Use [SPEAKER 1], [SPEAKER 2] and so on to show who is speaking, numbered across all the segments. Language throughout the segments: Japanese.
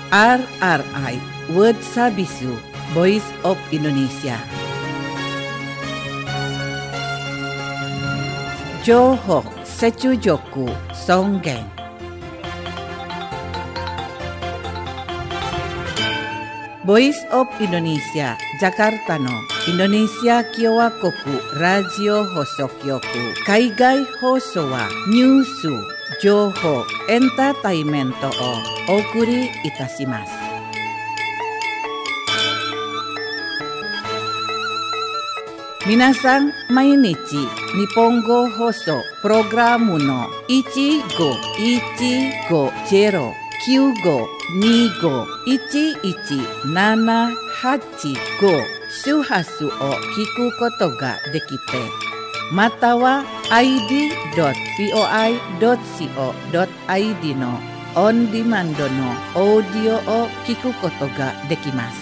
[SPEAKER 1] RRI World Sabisu Voice of Indonesia. Johok Secujoku Songgeng. Voice of Indonesia Jakarta no Indonesia Kyowa Koku Radio Hosokyoku Kaigai Hoso wa Nyusu Joho Entertainmento o Okuri Itashimasu. Minasan mainichi Nihongo Hoso Programu no 15-15-95-11-785 周波数を聞くことができて、または id.voi.co.id のオンディマンドのオーディオを聞くことができます。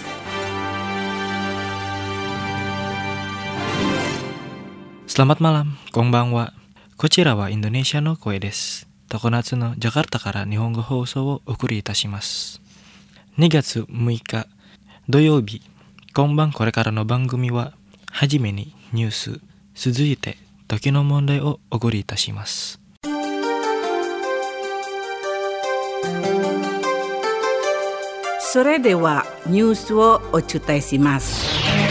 [SPEAKER 2] Selamat malam, konbanwa. Kochira wa Indonesia no Koe desu. Tokonatsu no Jakarta kara Nihongo Housou wo okuri itashimasu. 2月6日土曜日、今晩これからの番組は、はじめにニュース、続いて時の問題をお送りいたします。
[SPEAKER 1] それではニュースをお伝えします。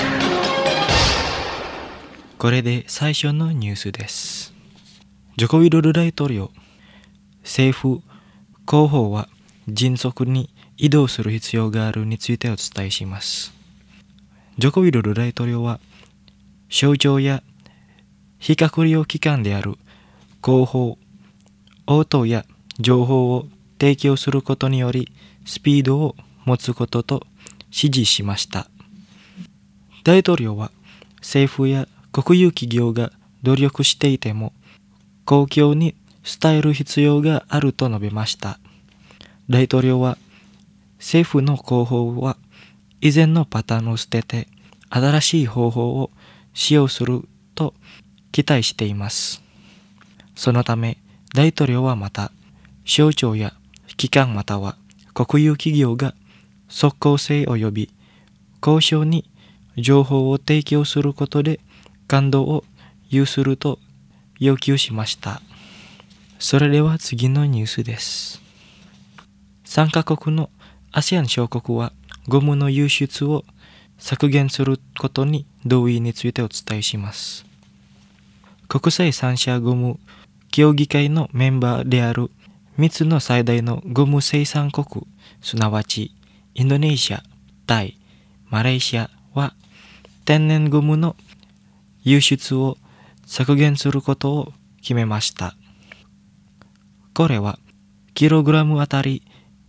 [SPEAKER 2] これで最初のニュースです。ジョコウィドル大統領、政府広報は迅速に移動する必要があるについてお伝えします。ジョコウィドル大統領は、省庁や非閣僚機関である広報、応答や情報を提供することによりスピードを持つことと指示しました。大統領は政府や国有企業が努力していても公共に伝える必要があると述べました。大統領は政府の広報は以前のパターンを捨てて新しい方法を使用すると期待しています。そのため大統領はまた省庁や機関または国有企業が即効性及び交渉に情報を提供することで感動を有すると要求しました。それでは次のニュースです。3カ国の ASEAN 諸国はゴムの輸出を削減することに同意についてお伝えします。国際三者ゴム協議会のメンバーである3つの最大のゴム生産国、すなわちインドネシア、タイ、マレーシアは天然ゴムの輸出を削減することを決めました。これはキログラムあたり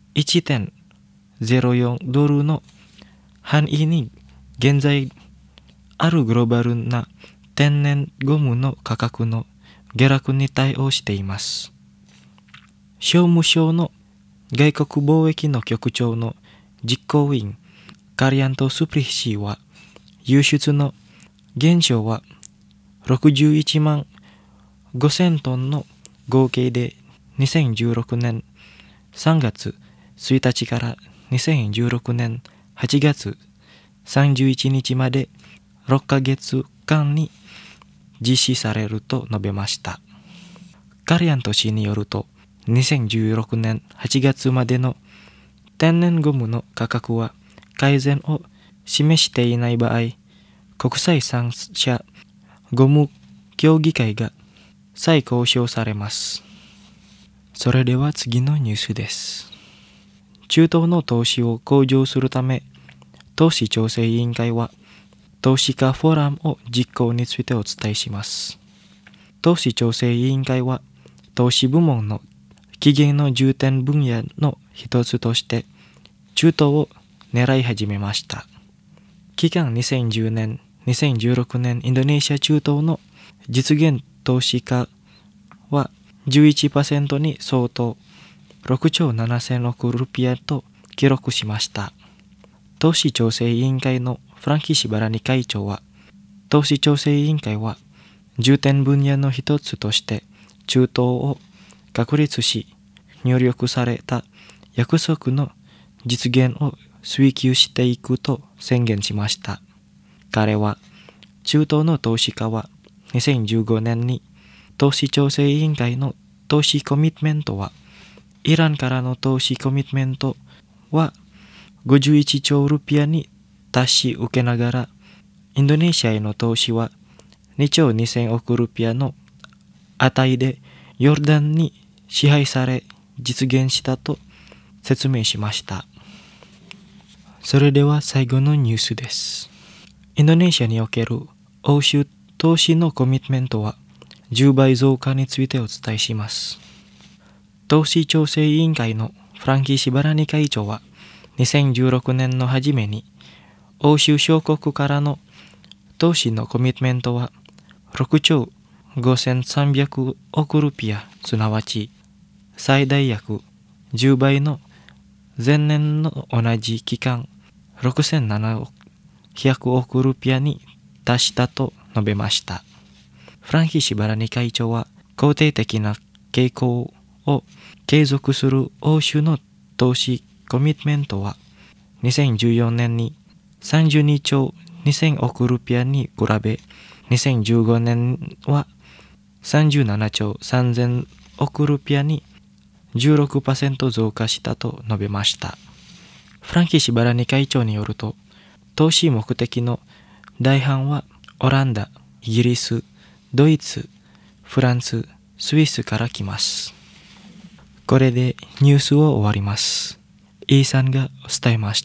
[SPEAKER 2] 1.04 ドルの範囲に現在あるグローバルな天然ゴムの価格の下落に対応しています。商務省の外国貿易の局長の実行委員カリアント・スプリヒ氏は、輸出の減少は61万5000トンの合計で2016年3月1日から2016年8月31日まで6ヶ月間に実施されると述べました。カリアント氏によると、2016年8月までの天然ゴムの価格は改善を示していない場合、国際三者ゴム協議会が再交渉されます。それでは次のニュースです。中東の投資を向上するため、投資調整委員会は投資家フォーラムを実行についてお伝えします。投資調整委員会は投資部門の期限の重点分野の一つとして中東を狙い始めました。期間2010年、2016年インドネシア中東の実現投資家は 11% に相当6兆7000億ルピアと記録しました。投資調整委員会のフランキシ・バラニ会長は、投資調整委員会は重点分野の一つとして中東を確立し、入力された約束の実現を追求していくと宣言しました。彼は中東の投資家は2015年に投資調整委員会の投資コミットメントはイランからの投資コミットメントは51兆ルピアに達し受けながらインドネシアへの投資は2兆2000億ルピアの値でヨルダンに支配され実現したと説明しました。それでは最後のニュースです。インドネシアにおける欧州投資のコミットメントは10倍増加についてお伝えします。投資調整委員会のフランキー・シバラニ会長は2016年の初めに欧州諸国からの投資のコミットメントは6兆5300億ルピア、すなわち最大約10倍の前年の同じ期間6700億ルピアに達したと述べました。フランキー・シバラニ会長は肯定的な傾向を継続する欧州の投資コミットメントは2014年に32兆2000億ルピアに比べ2015年は37兆3000億ルピアに 16% 増加したと述べました。フランキー・シバラニ会長によると、投資目的の大半はオランダ、イギリス、ドイツ、フランス、スイスから来ます。これでニュースを終わります。イさんが伝えました。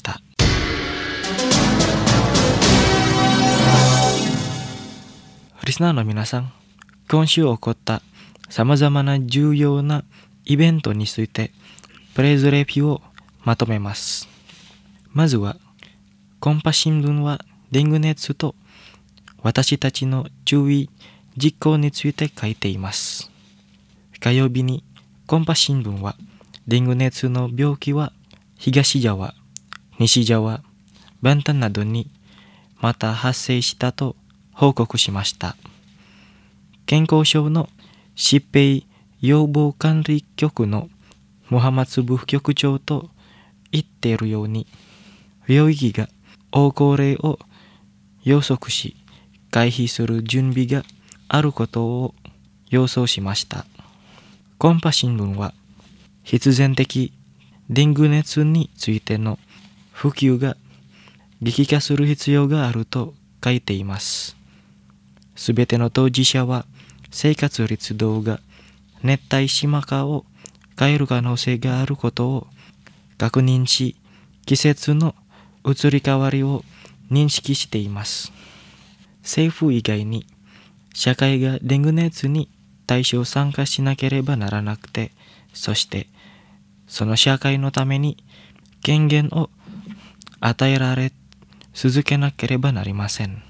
[SPEAKER 2] リスナーの皆さん、今週起こったさまざまな重要なイベントについてプレイズレビューをまとめます。まずは、コンパ新聞はデング熱と私たちの注意実行について書いています。火曜日にコンパ新聞はデング熱の病気は東ジャワ、西ジャワ、バンタンなどにまた発生したと報告しました。健康省の疾病予防管理局のモハマツ部局長と言っているように、病気が大高齢を予測し回避する準備があることを予想しました。コンパ新聞は必然的デング熱についての普及が激化する必要があると書いています。すべての当事者は生活率動が熱帯島化を変える可能性があることを確認し、季節の移り変わりを認識しています。政府以外に社会がデング熱に対象参加しなければならなくて、そしてその社会のために権限を与えられ続けなければなりません。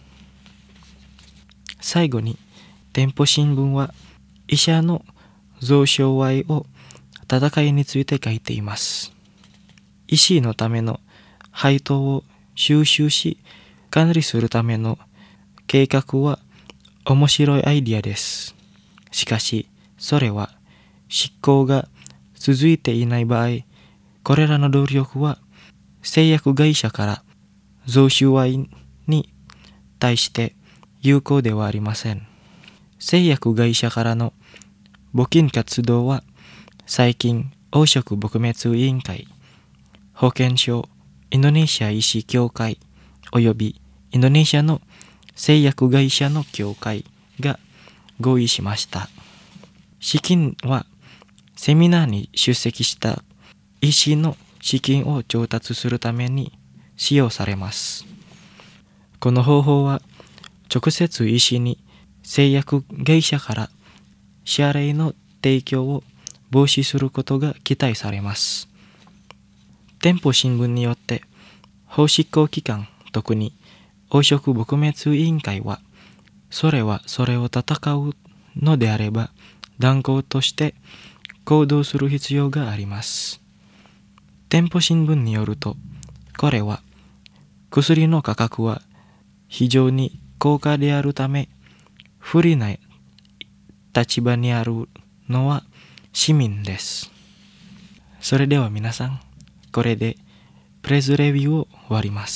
[SPEAKER 2] 最後に店舗新聞は医者の贈賞賄を戦いについて書いています。医師のための配当を収集し管理するための計画は面白いアイディアです。しかしそれは執行が続いていない場合、これらの努力は製薬会社から贈収賄に対して有効ではありません。製薬会社からの募金活動は最近黄色撲滅委員会、保健省、インドネシア医師協会およびインドネシアの製薬会社の協会が合意しました。資金はセミナーに出席した医師の資金を調達するために使用されます。この方法は直接医師に製薬会社から支払いの提供を防止することが期待されます。店舗新聞によって法執行機関、特に黄色撲滅委員会は、それを戦うのであれば断固として行動する必要があります。店舗新聞によると、これは薬の価格は非常に高価であるため、不利な立場にあるのは市民です。それでは皆さん、これでプレスレビューを終わります。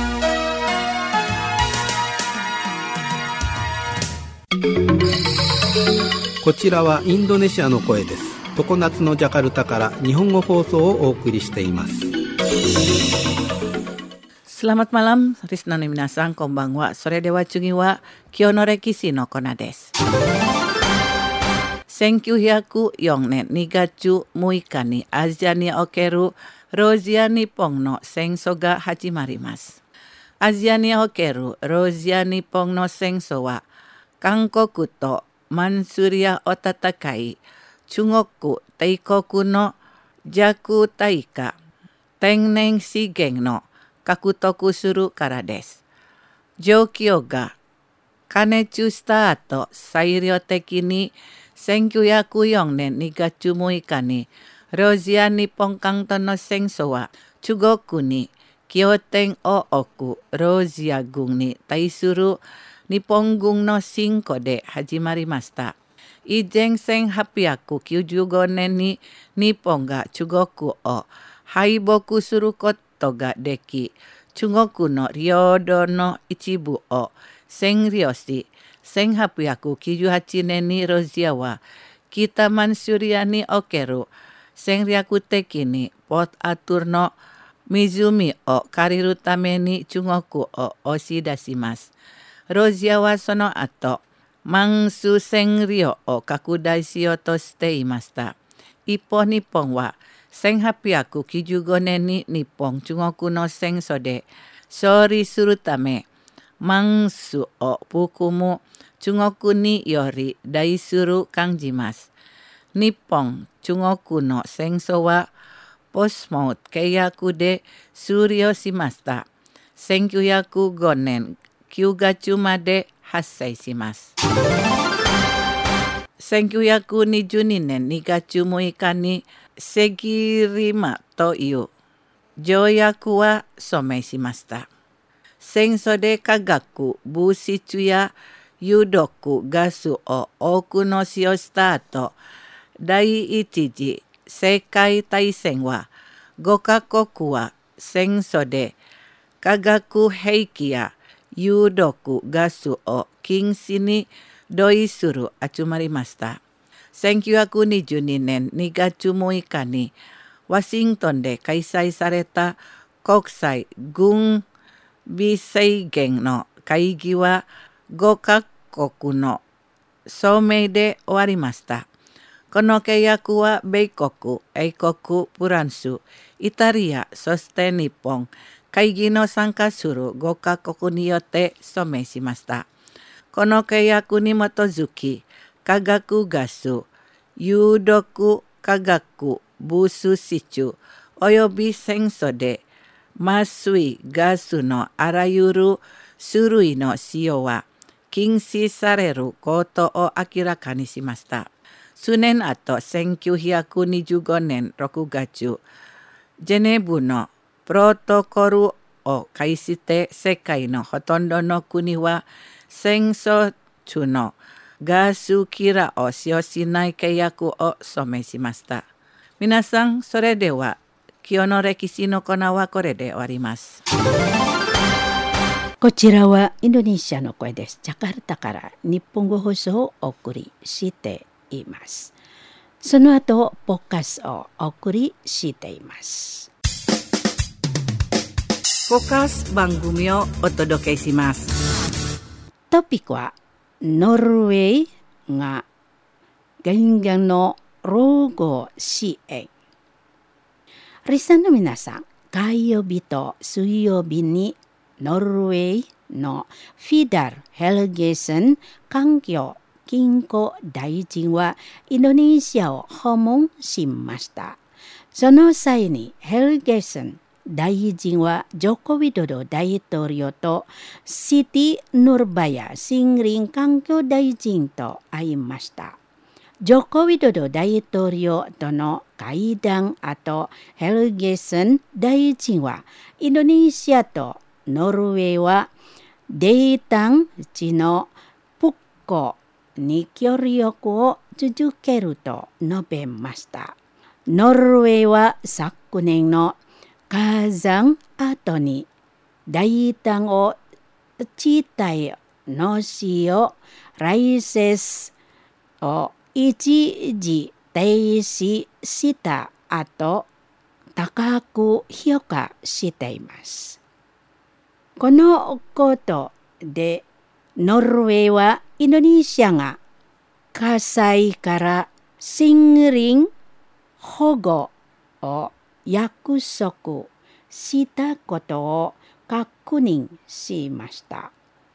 [SPEAKER 3] こちらはインドネシアの声です。常夏のジャカルタから日本語放送をお送りしています。
[SPEAKER 1] Selamat malam, Risna no minasan, konbanwa. Sore dewa tsugi wa Kyo no Rekishi no Kona desu. 1904年2月6日にアジアにおけるロシア日本の戦争が始まります。アジアにおけるロシア日本の戦争は、韓国とマンチュリアを戦い、中国帝国の弱体化、天然資源の獲得するからです。状況が過熱した後、裁量的に1904年2月6日にロシア日本間との戦争は中国に拠点を置くロシア軍に対する日本軍の侵攻で始まりました。以前1895年に日本が中国を敗北することができ、中国の領土の一部を占領し、1898年にロシアは北マンチュリアにおける戦略的にポートアトゥーの湖を借りるために中国を押し出します。ロシアはその後、満州占領を拡大しようとしていました。一方、日本は1895年に日本中国の戦争で勝利するため、満州を含む中国により大する感じます。日本中国の戦争はポスモート契約で終了しました。1905年9月まで発生します。1922年2月6日にセギリマという条約は署名しました。戦争で化学物質や有毒ガスを多くの使用した後、第一次世界大戦は5カ国は戦争で化学兵器や有毒ガスを禁止に同意する集まりました。1922年2月6日にワシントンで開催された国際軍備制限の会議は5カ国の署名で終わりました。この契約は米国、英国、フランス、イタリア、そして日本、会議の参加する5カ国によって署名しました。この契約に基づき、化学ガス、有毒化学物質および戦争で麻酔ガスのあらゆる種類の使用は禁止されることを明らかにしました。数年後、1925年6月、ジェネブのプロトコルを介して世界のほとんどの国は戦争中のガスキラーを使用しない契約を署名しました。皆さん、それでは今日の歴史のコーナーはこれで終わります。
[SPEAKER 4] こちらはインドネシアの声です。ジャカルタから日本語放送をお送りしています。その後、ポッカスをお送りしています。
[SPEAKER 1] ポッカス番組をお届けします。
[SPEAKER 4] トピックはノルウェーが原原の老後支援。リスナーの皆さん、火曜日と水曜日にノルウェーのフィダル・ヘルゲセン環境金庫大臣はインドネシアを訪問しました。その際にヘルゲセン大臣はジョコウィドド大統領とシティ・ヌルバヤ森林環境大臣と会いました。ジョコウィドド大統領との会談後、ヘルゲセン大臣はインドネシアとノルウェーは泥炭地の復興に協力を続けると述べました。ノルウェーは昨年の火山跡に大胆を地帯の使用ライセンスを一時停止した後、高く評価しています。このことでノルウェーはインドネシアが火災から森林保護を約束したことを確認しました。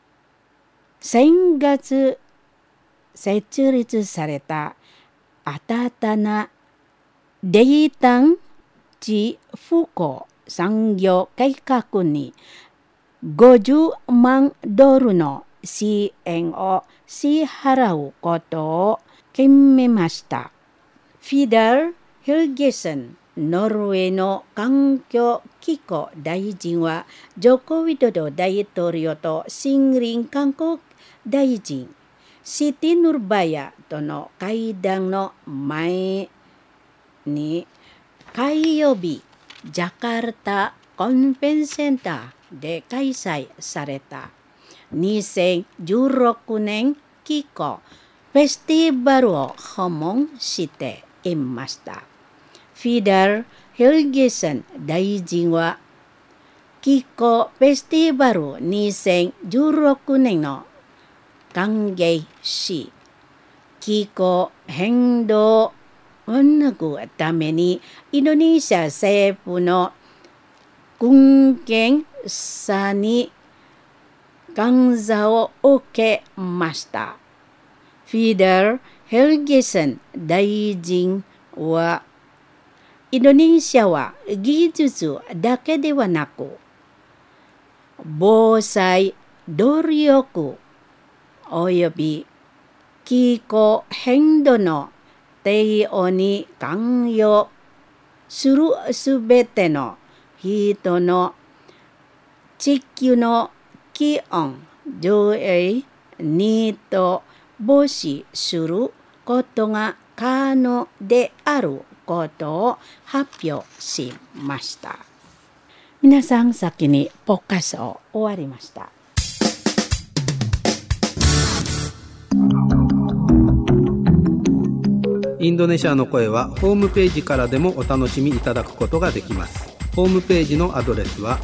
[SPEAKER 4] 先月設立された新たなデ炭地復興産業計画に50万ドルの支援を支払うことを決めました。フィダル・ヘルゲセンノルウェーの環境気候大臣はジョコ・ウィドド大統領と森林観光大臣シティ・ヌルバヤとの会談の前に火曜日ジャカルタコンベンセンターで開催された2016年気候フェスティバルを訪問していました。フィダル・ヘルゲセン大臣は気候フェスティバル2016年の歓迎し、気候変動を防ぐためにインドネシア政府の貢献さに感謝を受けました。フィダル・ヘルゲセン大臣はインドネシアは技術だけではなく防災努力および気候変動の対応に関与するすべての人の地球の気温上昇にと防止することが可能であることを発表しました。皆さん先にポッカスを終わりました。
[SPEAKER 3] インドネシアの声はホームページからでもお楽しみいただくことができます。ホームページのアドレスは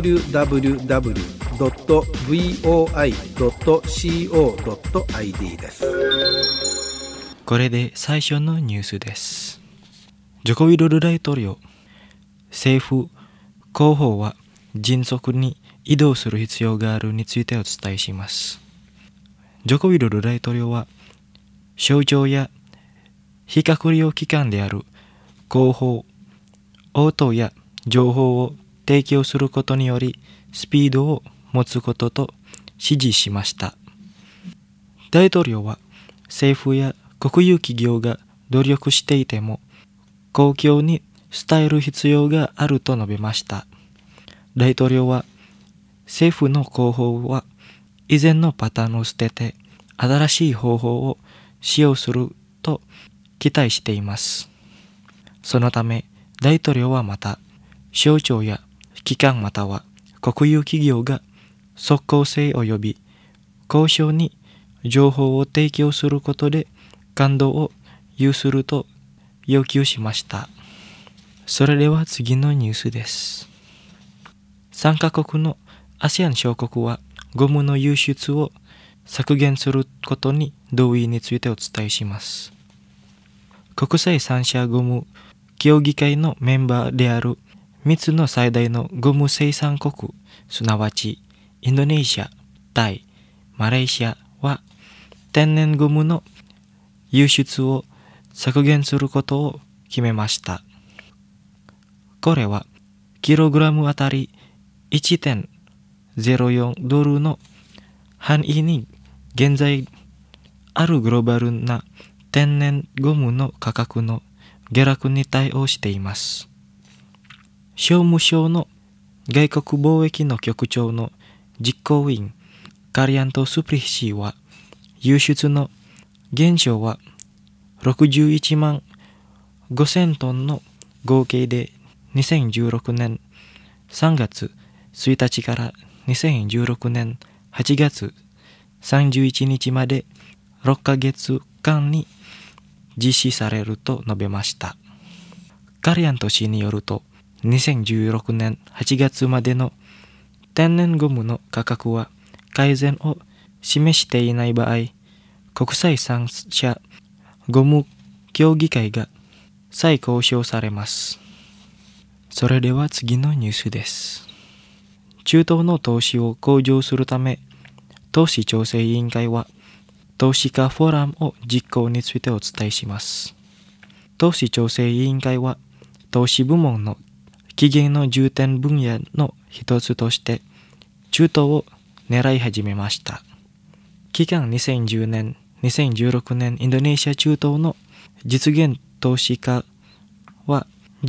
[SPEAKER 3] www.voi.co.id です。
[SPEAKER 2] これで最初のニュースです。ジョコ・ウィドド大統領、政府広報は迅速に移動する必要があるについてお伝えします。ジョコ・ウィドド大統領は省庁や非閣僚機関である広報、応答や情報を提供することによりスピードを持つことと指示しました。大統領は政府や国有企業が努力していても公共に伝える必要があると述べました。大統領は政府の広報は以前のパターンを捨てて新しい方法を使用すると期待しています。そのため大統領はまた省庁や機関または国有企業が即効性及び交渉に情報を提供することで感動を有すると要求しました。それでは次のニュースです。3カ国の ASEAN 諸国はゴムの輸出を削減することに同意についてお伝えします。国際三者ゴム協議会のメンバーである3つの最大のゴム生産国、すなわちインドネシア、タイ、マレーシアは天然ゴムの輸出を削減することを決めました。これはキログラムあたり 1.04 ドルの範囲に現在あるグローバルな天然ゴムの価格の下落に対応しています。商務省の外国貿易の局長の実行委員カリアント・スプリヒ氏は輸出の減少は61万5000トンの合計で2016年 3月1日から2016年8月31日まで6ヶ月間に実施されると述べました。カリアン都市によると、2016年8月までの天然ゴムの価格は改善を示していない場合、国際産者ゴム協議会が再交渉されます。それでは次のニュースです。中東の投資を向上するため、投資調整委員会は投資家フォーラムを実行についてお伝えします。投資調整委員会は投資部門の期限の重点分野の一つとして中東を狙い始めました。期間2010年、2016年インドネシア中東の実現投資家は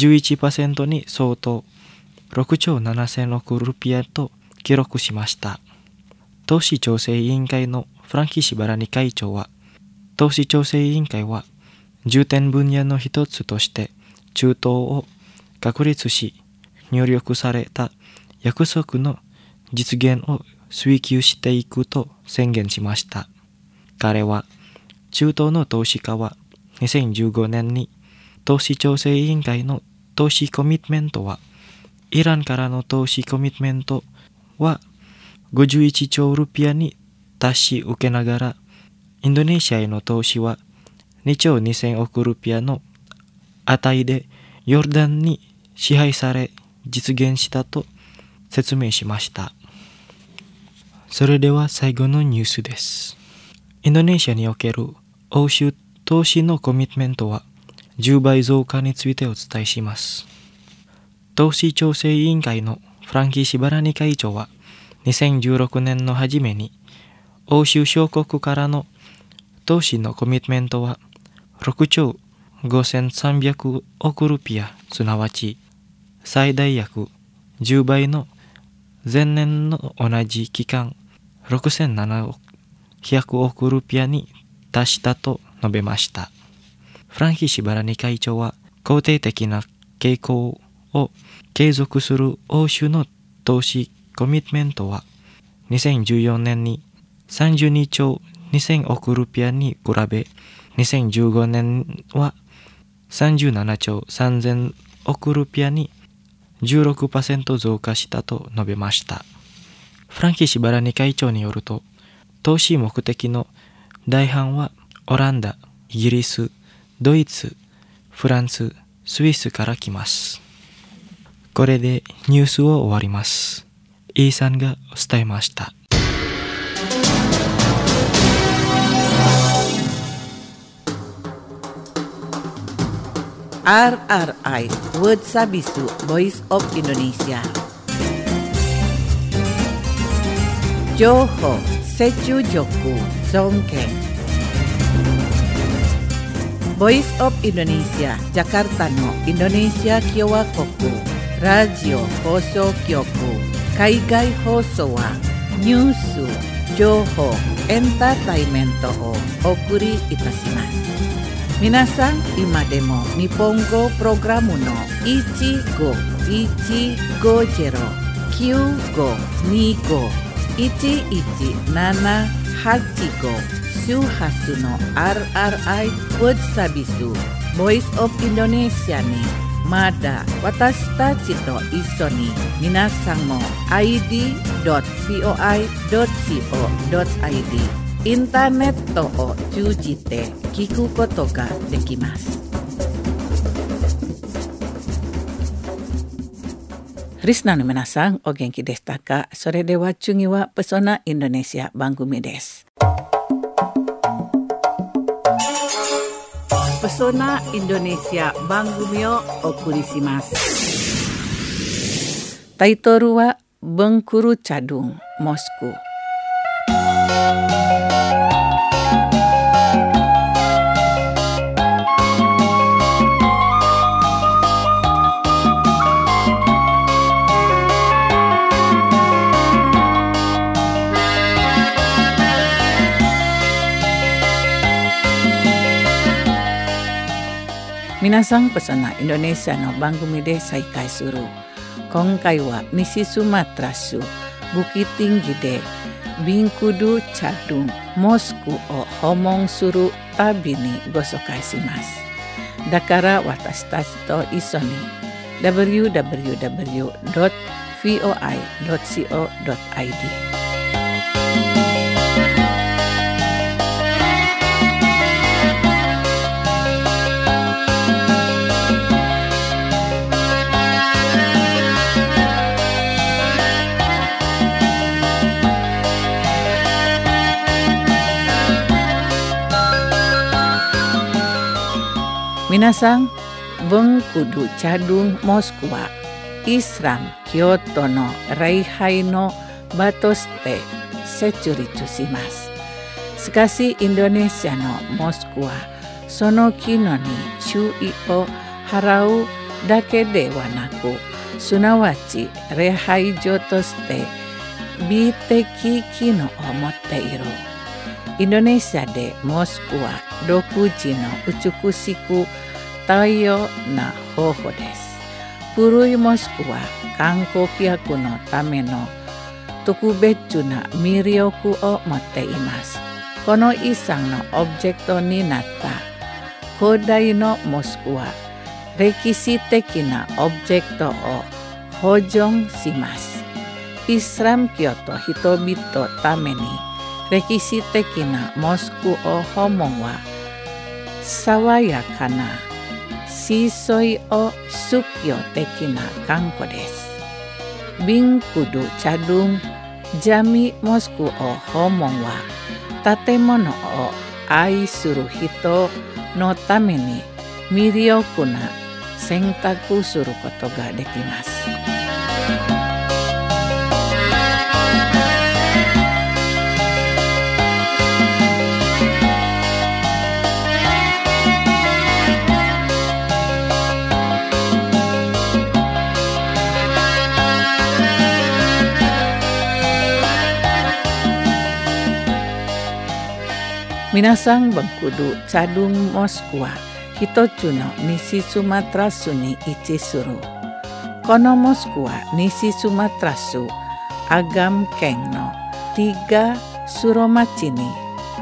[SPEAKER 2] 11% に相当6兆7000億ルピアと記録しました。投資調整委員会のフランキー・シバラニ会長は、投資調整委員会は重点分野の一つとして中東を確立し、入力された約束の実現を追求していくと宣言しました。彼は、中東の投資家は2015年に投資調整委員会の投資コミットメントは、イランからの投資コミットメントは51兆ルピアに達し受けながら、インドネシアへの投資は2兆2000億ルピアの値でヨルダンに支配され実現したと説明しました。それでは最後のニュースです。インドネシアにおける欧州投資のコミットメントは10倍増加についてお伝えします。投資調整委員会のフランキー・シバラニ会長は2016年の初めに欧州諸国からの投資のコミットメントは6兆5300億ルピア、すなわち最大約10倍の前年の同じ期間6700億ルピアに達したと述べました。フランキー・シバラニ会長は肯定的な傾向を継続する欧州の投資コミットメントは2014年に32兆2000億ルピアに比べ、2015年は37兆3000億ルピアに 16% 増加したと述べました。フランキー・シバラニ会長によると、投資目的の大半はオランダ、イギリス、ドイツ、フランス、スイスから来ます。これでニュースを終わります。イーさんが伝えました。
[SPEAKER 1] RRI Word Sabisu Voice of Indonesia. Johor Secu Joku Songkeng. Voice of Indonesia Jakarta no Indonesia Kiowa Koku Radio Hoso Kyoku Kaigai Hoso wa Nyusu Johor Entertainment o Okuri Itasimasu. Minasan ima demo Nippongo programu no Ichigo jero Kyugo Nigo Ichi Nana Hachigo Shuhasu no RRI Word Sabisu Voice of Indonesia ni Mada Watashita Chito Isoni Minasan mo id.voi.co.id Internet to o chujite kiku koto ga dekimasu. Risna no minasan, o genki deshita ka? Sore de wa chungi wa Pesona Indonesia Bangumi desu. Pesona Indonesia Bangumi o okurishimasu. Taitoru wa Bengkuru Cadung, Moskow. Minasang Pesona Indonesia no Bangumi de Saikai Suru. 今回は西スマトラ州Bukit TinggiでBingkudu Cadung Moskuを訪問する旅にご紹介します。だから私たちと一緒に www.voi.co.id Minasang, Bengkudu Cadung Mosku wa Isram Kyoto no Reihai no Batoste Sechuritu shimasu. Shikashi Indonesia no Mosku wa sono kino ni chūi o harau dake de wa naku, sunawachi reihai-jō to shite biteki kino o motte iru. Indonesia de Mosku wa Dokuji no Uchukushiku Taiyo na hoho desu. Purui Mosku wa kankokyaku no tame no tokubetsu na miryoku o motte imasu. Kono isang no objekto ni natta Kodai no Mosku wa rekisiteki na objekto o hojong shimasu. Islam Kyoto hitobito tame ni rekisiteki na Mosku o homon wa sawayaka na shisoi o sukyo teki na kanko desu. Bingkudu Cadung Jami Mosku o homon wa tatemono o ai suru hito no tame ni miryoku na sentaku suru koto ga dekimasu. Minasang, Bengkudu Cadung Mosku wa hitotsu no Nishi Sumatra Shu ni ichishuru. Kono Mosku wa Nishi Sumatra Shu Agam Ken no 3 suromachi ni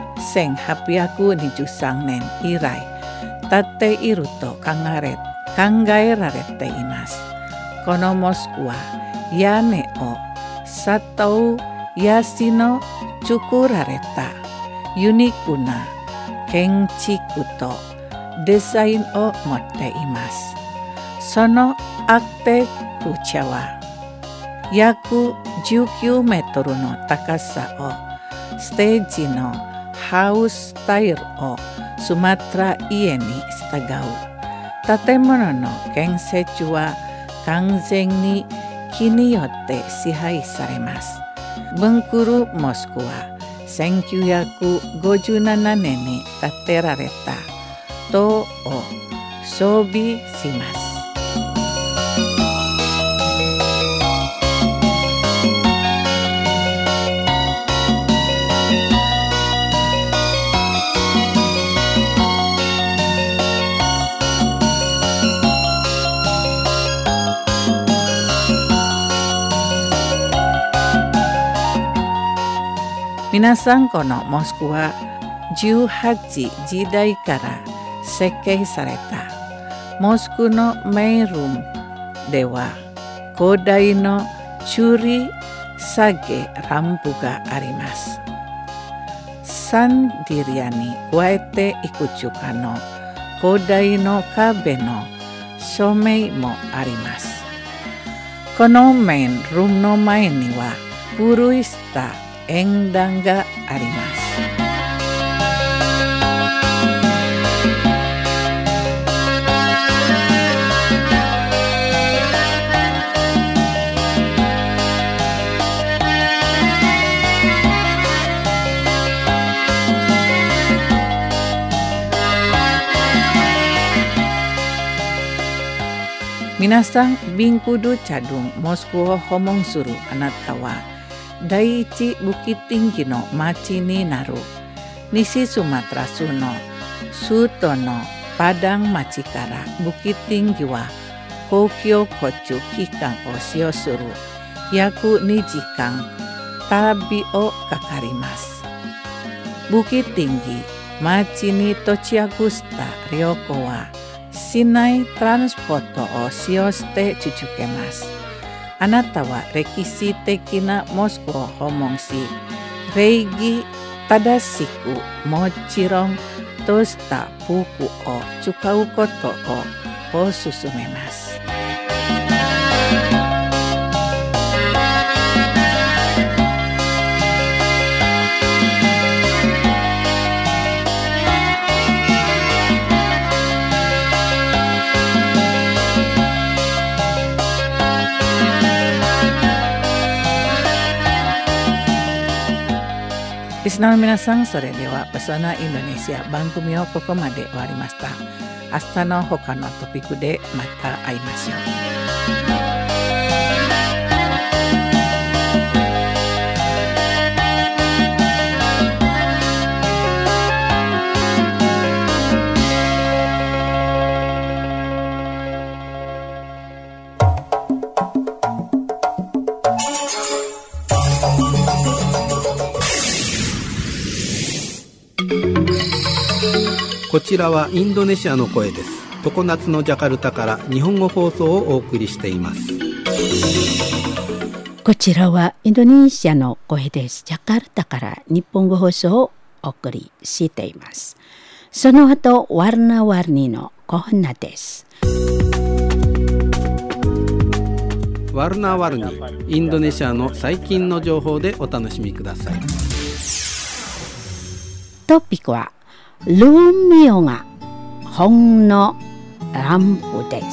[SPEAKER 1] 1823年以来立っていると考えられています。このモスクは屋根を砂糖ヤシの作られたユニークな建築とデザインを持っています。そのアーキテクチャは約19メートルの高さをステージのハウススタイルをスマトラ家に従う。建物の建設は完全に木によって支配されます。ブンクルモスクは1957年に建てられた塔を装備します。皆さん、このモスクは18時代から設計された。モスクのメインルームでは古代の吊り下げランプがあります。サンディリアに加えていくつかの古代の壁の照明もあります。このメインルームの前には古いした演壇があります。皆さん、ビンクドチャドゥンモスクを訪問するあなたは第一Bukit Tinggiの町になる西スマトラ州の首都のパダン町からBukit Tinggiは高級コチュ期間を使用する約2時間旅をかかります。Bukit Tinggi、町に到着した旅行は市内トランスポートを使用して続けます。あなたは歴史的なモスクを訪問し、礼儀正しくもちろんとした服を使うことをおすすめます。リスナーの皆さん、それではペソナインドネシア番組をここまで終わりました。明日の他のトピックでまた会いましょう。
[SPEAKER 3] こちらはインドネシアの声です。常夏のジャカルタから日本語放送をお送りしています。
[SPEAKER 4] こちらはインドネシアの声です。ジャカルタから日本語放送をお送りしています。その後、ワルナワルニのコーナーです。
[SPEAKER 3] ワルナワルニ、インドネシアの最近の情報でお楽しみください。
[SPEAKER 4] トピックはルミオが本のランプです。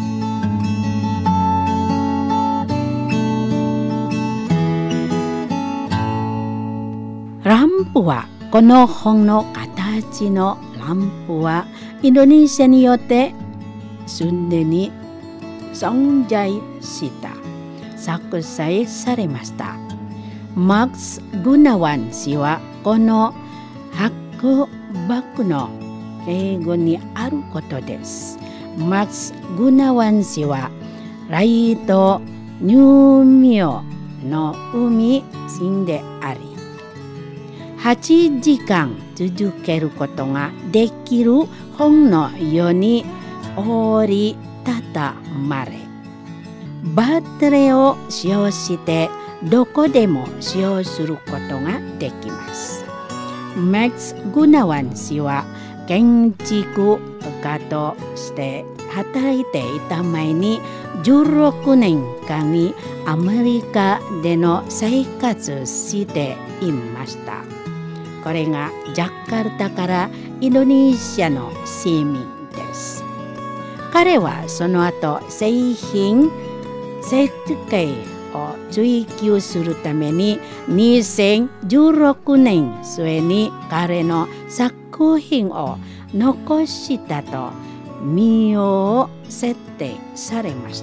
[SPEAKER 4] ランプは、この本の形のランプはインドネシアによってすでに存在した作成されました。マックス・グナワン氏はこの白幕の英語にあることです。マックス・グナワン氏はライト・ニューミオの海人であり、8時間続けることができる本のように折りたたまれ、バッテリーを使用してどこでも使用することができます。マックス・グナワン氏は建築家として働いていた前に16年間にアメリカでの生活していました。これがジャカルタからインドネシアの市民です。彼はその後製品設計を追求するために2016年末に彼の作品を残したと名誉を設定されました。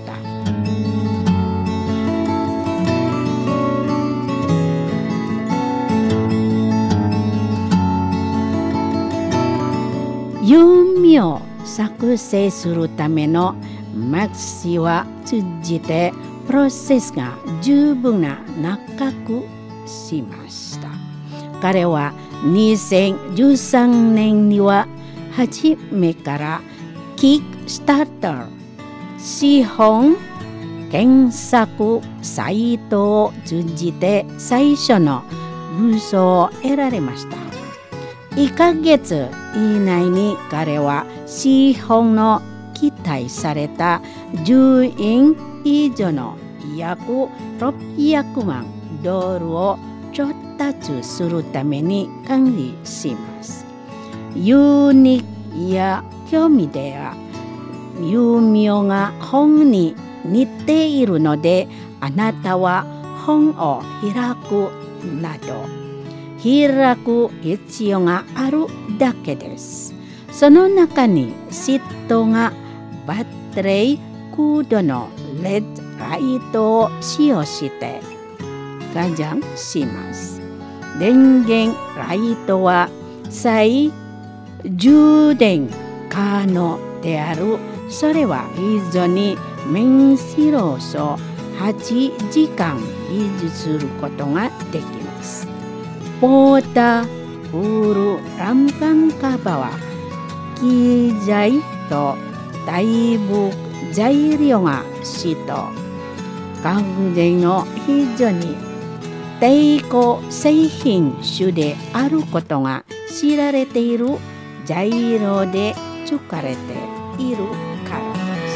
[SPEAKER 4] 弓を作成するためのマックス氏は通じてプロセスが十分な長くしました。彼は2013年には初めからキックスターター資本検索サイトを通じて最初の部署を得られました。1ヶ月以内に彼は資本の期待された10円以上の約600万ドルを調達するために管理します。ユニや興味では弓が本に似ているので、あなたは本を開くなど開く必要があるだけです。その中にシートがバッテリーコードのレッドライトを使用して加算します。電源ライトは再充電可能であるそれは非常に面白そう8時間美術することができます。ポータープールランパンカバは機材と大部材料が使と学生の非常に抵抗製品種であることが知られている材料で作られているからです。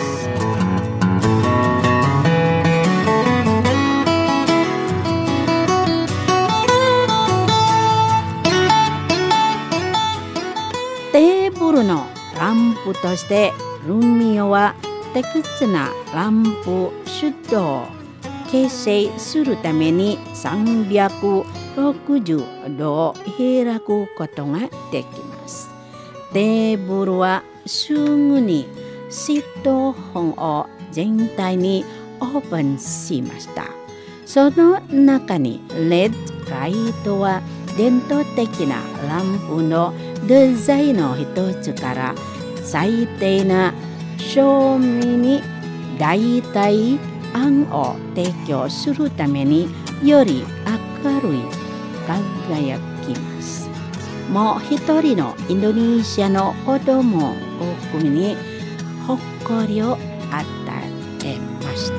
[SPEAKER 4] テーブルのランプとしてルミオは適切なランプ出動を形成するために360度を開くことができます。テーブルはすぐにシート本を全体にオープンしました。その中にレッドライトは伝統的なランプのデザインの一つから最低な照明に代替案を提供するためにより明るい輝きます。もう一人のインドネシアの子供を含みに誇りを与えました。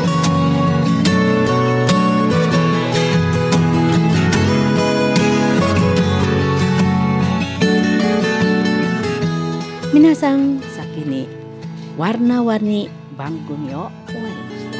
[SPEAKER 4] 皆さん先にwarna-warni番組を終わりました。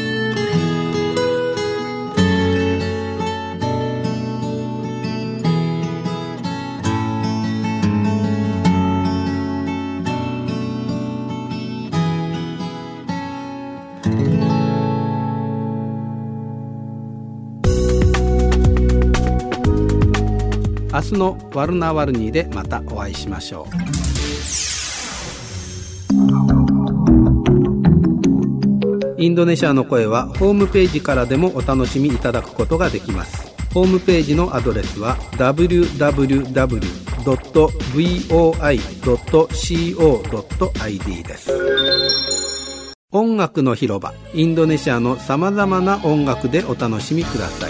[SPEAKER 3] 明日のワルナワルニーでまたお会いしましょう。インドネシアの声はホームページからでもお楽しみいただくことができます。ホームページのアドレスは www.voi.co.id です。音楽の広場、インドネシアのさまざまな音楽でお楽しみください。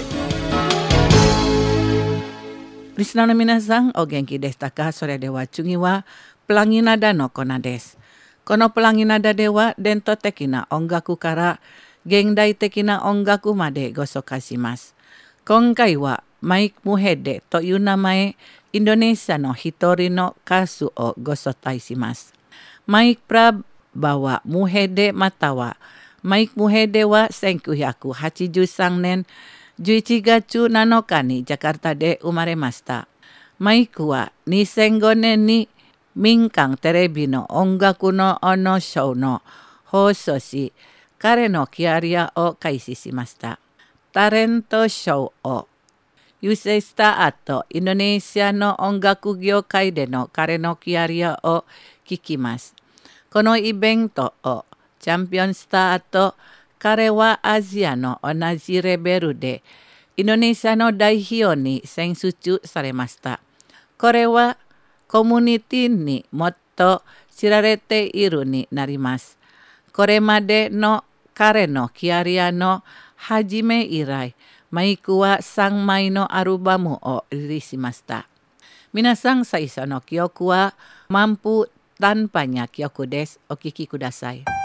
[SPEAKER 1] リスナーの皆さん、お元気でしたか？それでは次はプランギナダのコーナーです。このプランギナダでは伝統的な音楽から現代的な音楽までご紹介します。今回はマイク・ムヘデという名前、インドネシアの一人の歌手をご紹介します。マイク・プラバはムヘデまたはマイク・ムヘデは1983年11月7日にジャカルタで生まれました。マイクは2005年に民間テレビの音楽のショーの放送し、彼のキャリアを開始しました。タレントショーを優勢した後、インドネシアの音楽業界での彼のキャリアを聞きます。このイベントをチャンピオンした後、彼はアジアの同じレベルでインドネシアの代表に選出されました。これはコミュニティにもっと知られているになります。これまでの彼のキャリアの初め以来、マイクは3枚のアルバムをリリースしました。皆さん最初の曲はMampu Tanpanya曲です。お聴きください。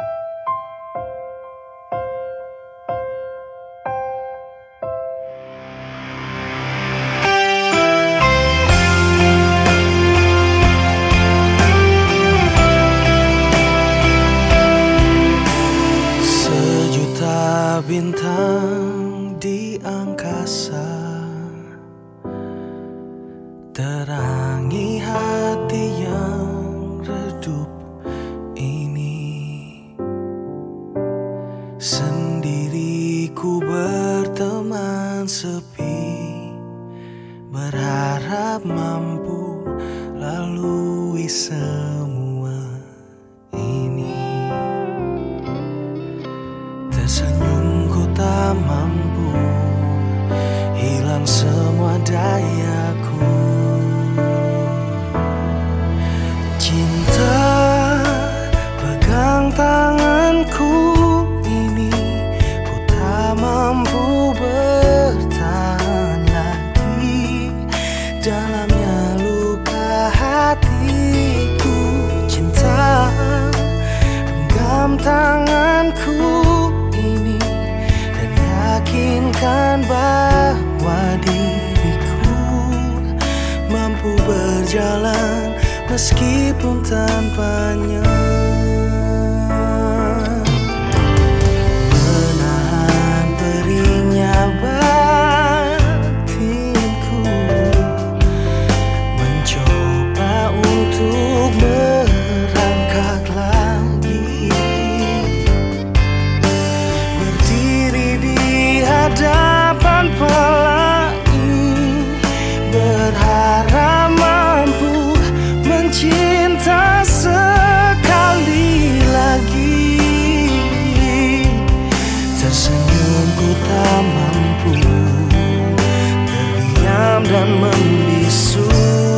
[SPEAKER 5] Bintang di angkasa terangi hati yang redup ini. Sendiriku berteman sepi, berharap mampu lalui semua ini. Tersenyumku tak mampu hilang semua dayaku. Cinta tanganku ini ku tak mampu bertahan lagi. Dalamnya luka hatiku, cinta genggam tanganku ini dan yakinkan bahwa diriku mampu berjalan meskipun tanpanya. Menahan perihnya batinku, mencoba untuk merangkak lagi, berdiri di hadapan pelangi, berharap mampu cinta sekali lagi. Tersenyum ku tak mampu, terdiam dan membisu.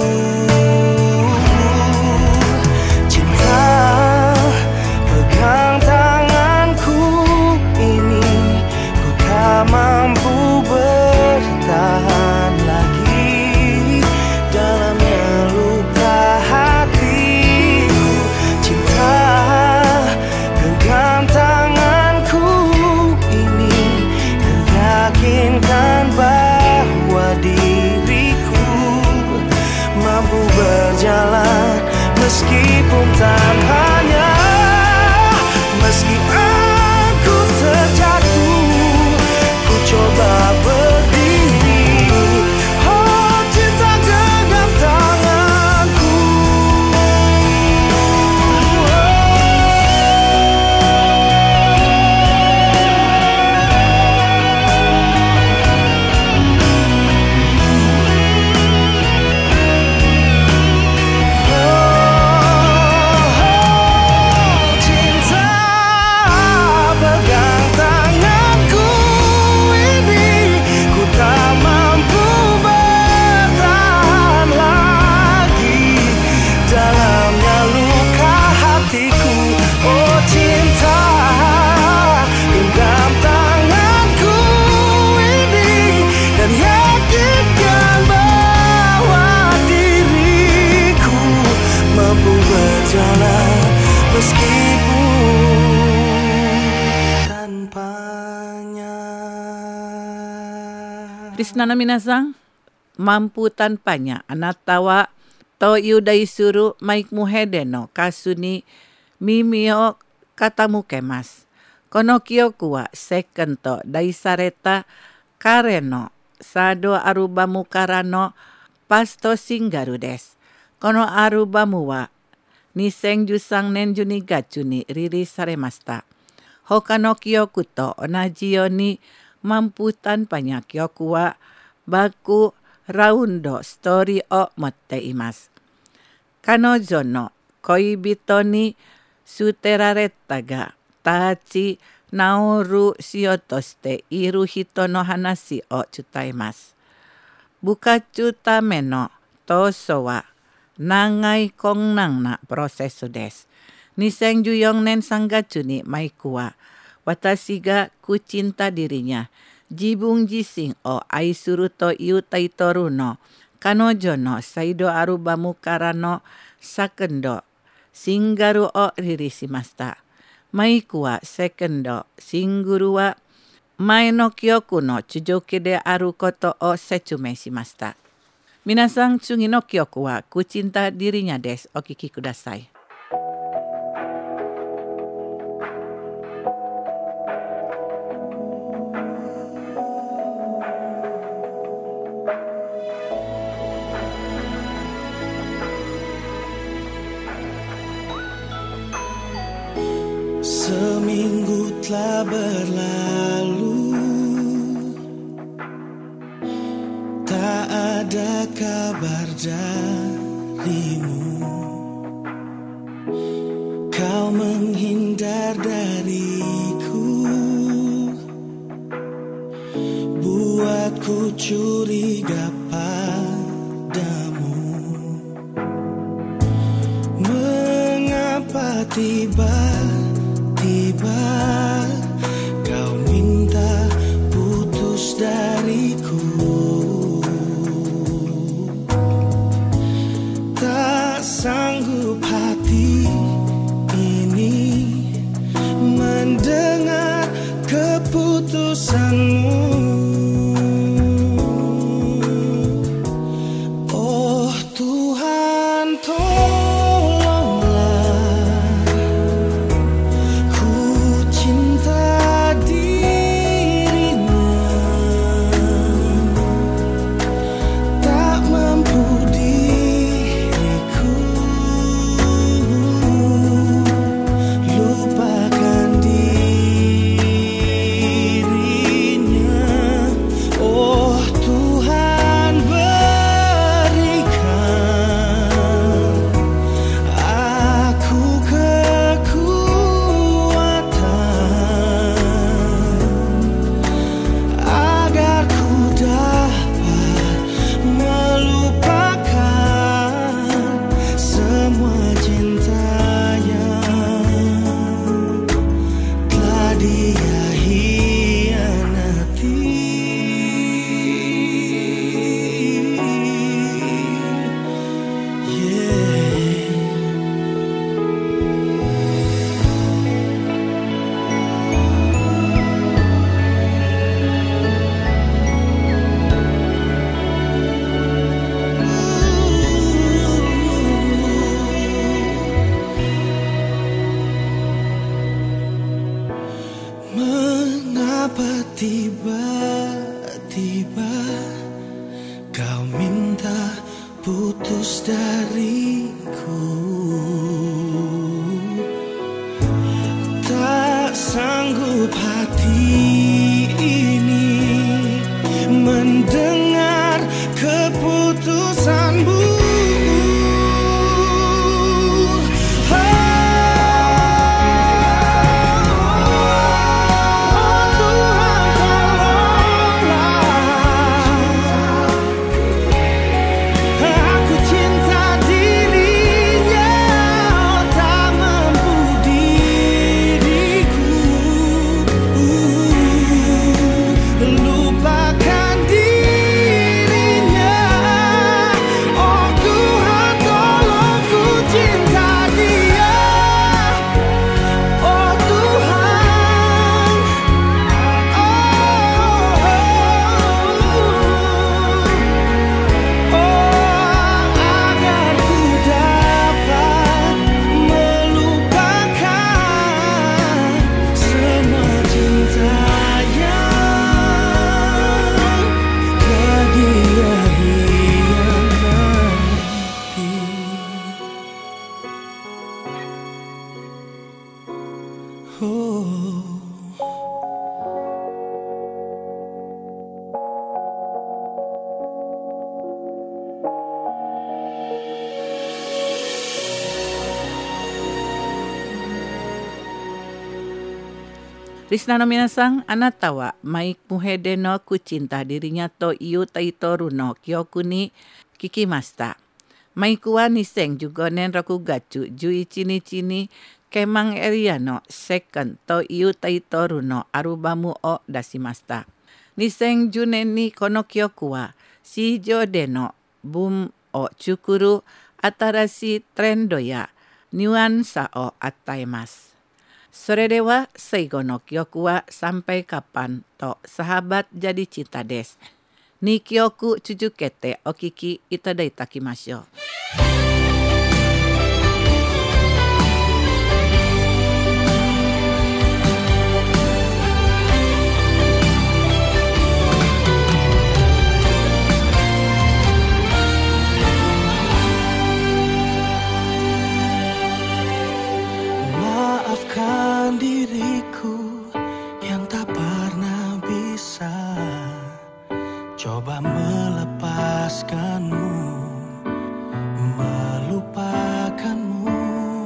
[SPEAKER 5] Cinta pegang tanganku ini, ku tak mampu bertahan lagi. Dalamnya luka hatiku, cinta genggam tanganku ini dan yakinkan bahwa diriku mampu berjalan meskipun tanpanya. Meski aku terjatuh, ku coba berdiri. Oh cinta genggam tanganku.
[SPEAKER 1] Krisnana minasang, mampu tanpanya anatawa to yudai suru maik muhedeno kasuni mimio katamu kemas. Kono kyokuwa sekento daisareta kareno sado arubamu karano pasto singgaru des. Kono arubamu wa niseng jusang nenjuni gachuni riri saremasta. Hokano kyokuto onajio ni mampu tanpanya kyokuwa baku raundo story o motte imas. Kanojo no koibito ni suteraretta ga tachi naoru shiotoshite iru hito no hanashi o tsutaimasu. Bukachu tame no toso wa nagai kongnang na prosesu desu. 2014年3月にマイクは私がkucinta dirinya, jibung jising o aisuru to iu taitoru no kanojo no saido arubamu karano sakendo singgaru o ririssimasta. Maiku wa sekendo singuru wa mae no kyoku no chujoki de aru koto o setsume shimashita. Minasan tsugi no kyoku wa kucinta dirinya desu. Okiki kudasai.
[SPEAKER 5] Seminggu telah berlalu, tak ada kabar darimu. Kau menghindar dariku, buatku curiga padamu. Mengapa tiba-tiba keputusanmu. Oh Tuhan, tolonglah, ku cinta dirinya, tak mampu diriku lupakan dirinya. Oh Tuhan, berikan aku kekuatan agar ku dapat melupakan semua cinta yang telah dia hianati. Mengapa tiba-tiba kau minta putus dariku? Tak sanggup hati ini mendengar keputusanmu. Aku cinta dirinya, tak mampu diriku lupakan dirinya. Oh Tuhan, tolong ku cinta dia. Oh Tuhan, agar ku dapat melupakan semua cinta yang telah dia hianati. Oh.
[SPEAKER 1] Risna no minasang, anatawa, maik muhede no kucinta dirinya to iu taitoru no kyoku ni kikimasta. Maikuwa ni seng jugonen rokugachu juichi ni chini kemang eria no second to iu taitoru no arubamu o dasimasta. Ni seng junen ni kono kyoku wa shijo de no bum o chukuru atarashi trendo ya nuansa o ataimasu. Sore dewa seigo no kyoku wa sampai kapan to sahabat jadi cinta des. Ni kyoku tsuzukete okiki itadai takimashou.
[SPEAKER 5] Maafkan diriku yang tak pernah bisa coba melepaskanmu, melupakanmu.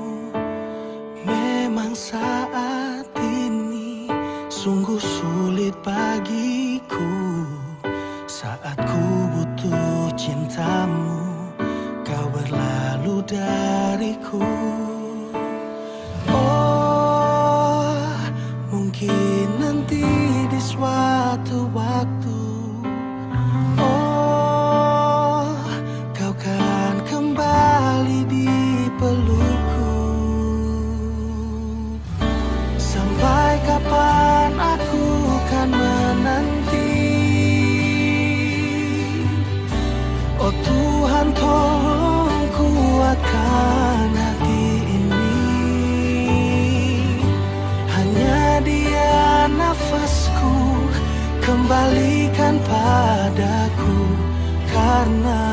[SPEAKER 5] Memang saat ini sungguh sulit bagiku. Saat ku butuh cintamu, kau berlalu dariku. Mungkin nanti di suatu waktu, kau kan kembali di pelukku. Sampai kapan aku kan kembalikan padaku, karena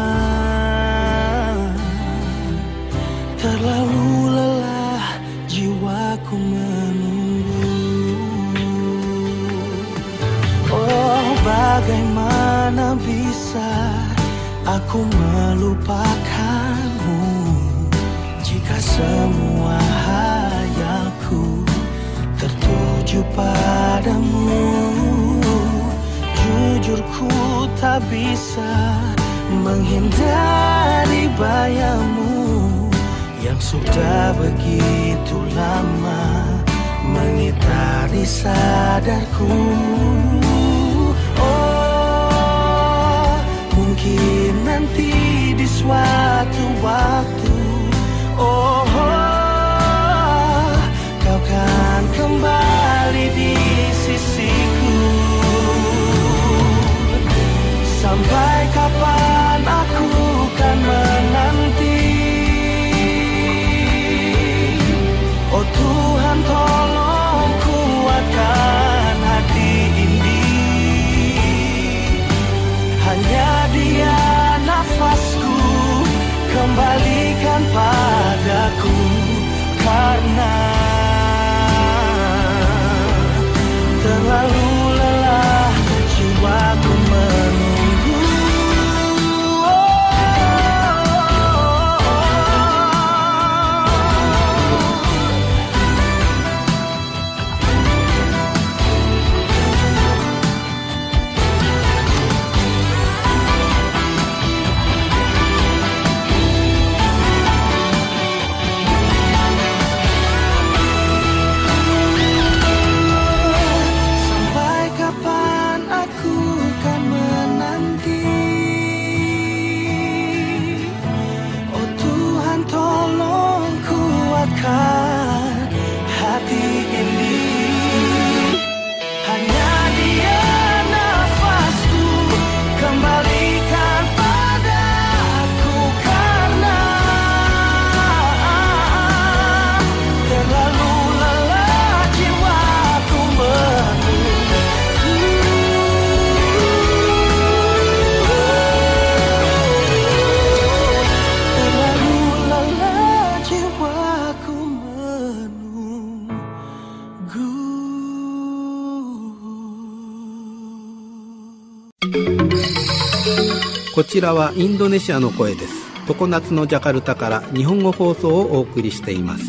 [SPEAKER 5] terlalu lelah jiwaku menunggu. Oh, bagaimana bisa aku melupakanmu jika semua hayalku tertuju padamu. Jujur ku tak bisa menghindari bayangmu yang sudah begitu lama mengitari sadarku. Oh, mungkin nanti di suatu waktu, oh, kau kan kembali di sisiku. Sampai kapan aku kan menanti. Oh Tuhan, tolong kuatkan hati ini. Hanya Dia nafasku, kembalikan padaku, karena terlalu lelah jiwaku menunggu.
[SPEAKER 3] こちらはインドネシアの声です。常夏のジャカルタから日本語放送をお送りしています。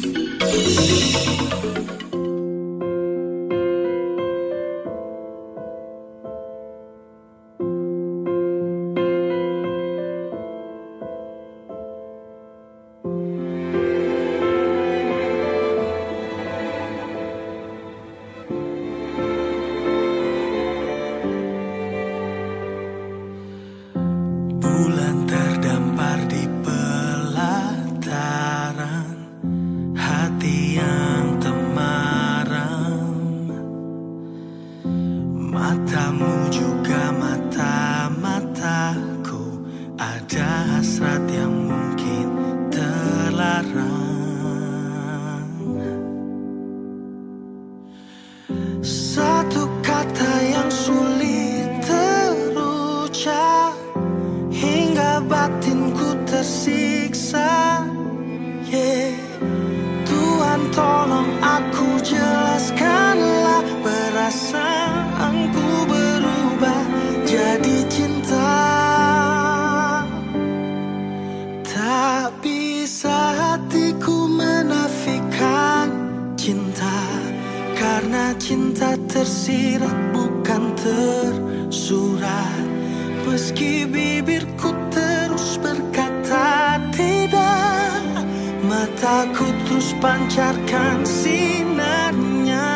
[SPEAKER 5] Cinta tersirat bukan tersurat. Meski bibirku terus berkata tidak, mataku terus pancarkan sinarnya.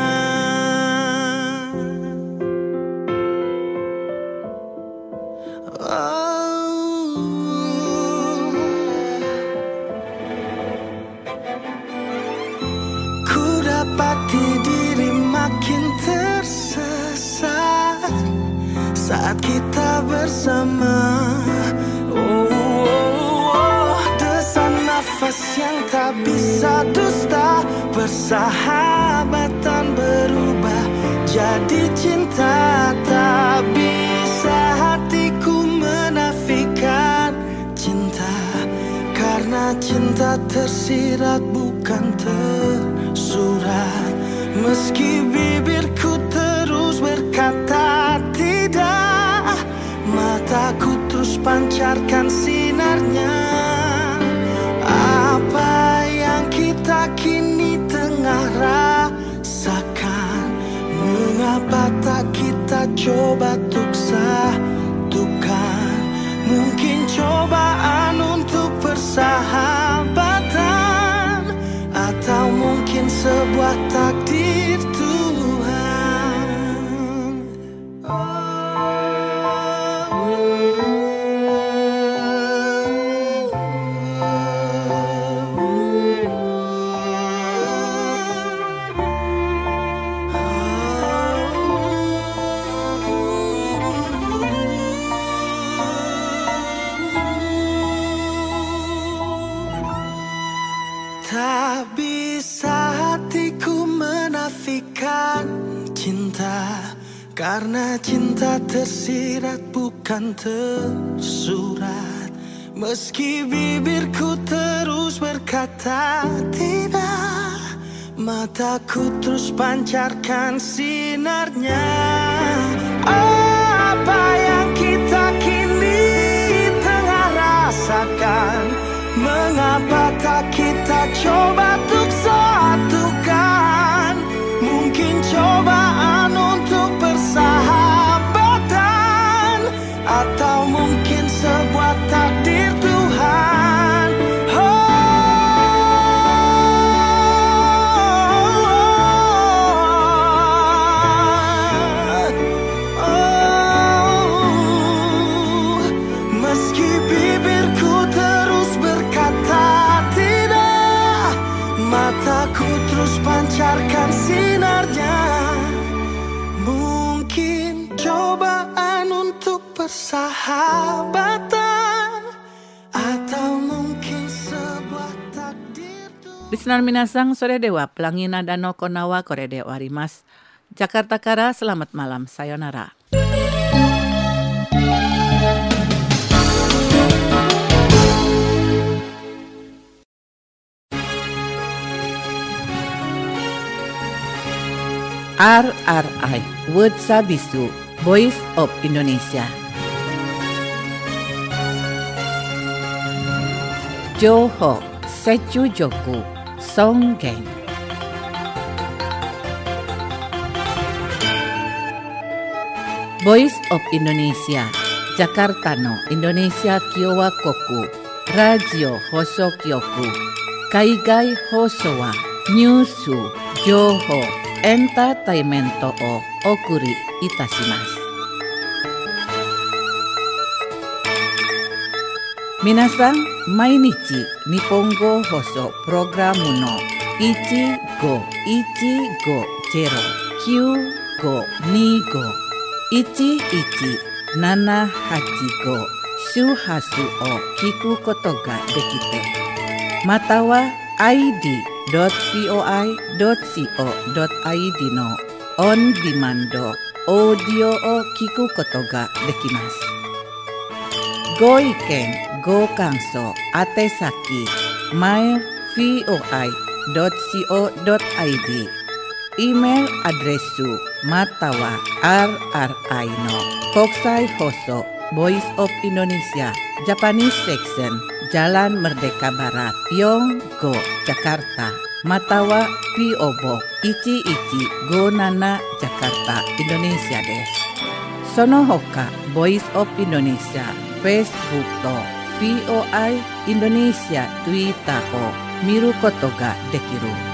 [SPEAKER 5] Ku dapati diri makin tersesat saat kita bersama. Desan nafas yang tak bisa dusta, persahabatan berubah jadi cinta tak cinta tersirat bukan tersurat. Meski bibirku terus berkata tidak, mataku terus pancarkan sinarnya. Apa yang kita kini tengah rasakan, mengapa tak kita coba untuk satukan? Mungkin cobaan untuk persahabatan, atau mungkin sebuah takdir Tuhan. Tak bisa hatiku menafikan cinta, karena cinta tersirat bukan tersurat. Meski bibirku terus berkata tidak, mataku terus pancarkan sinarnya. Apa yang kita kini tengah rasakan, mengapa tak kita coba untuk satukan? Mungkin cobaan untuk persahabatan, atau mungkin sebuah takdir Tuhan. Meski bibirku terus berkata tidak, mataku terus pancarkan sinarnya. Mungkin cobaan untuk persahabatan, atau mungkin sebuah takdir Tuhan.
[SPEAKER 1] Listener minasang, sore dewa, pelangina dano konawa korede warimas. Jakarta Kara, selamat malam, sayonara. RRI Word Sabisu, Voice of Indonesia. Johok Secu Joku Songgeng. Voice of Indonesia, Jakarta no Indonesia Kiowa Koku, Radio Hoso Kyoku, Kaigai Hosowa, Nyusu, Joho, Entertainmento o Okuri Itashimasu. Minasan, mainichi Nihongo Hoso Programu no 1510-952-11-7 Shuhasu o kiku koto ga dekite. Matawa id.voi.co.id no on demand audio o kiku koto ga dekimasu. Go iken, go kanso, atesaki, mail voi.co.id, email adresu matawa rri no Kokusai Hoso Voice of Indonesia Japanese Section Jalan Merdeka Barat Yonggo Jakarta Matawa P.O. Box 1157 Jakarta Indonesia desu. Sono hoka Voice of Indonesia Facebook to VOI Indonesia Twitter o miru koto ga dekiru.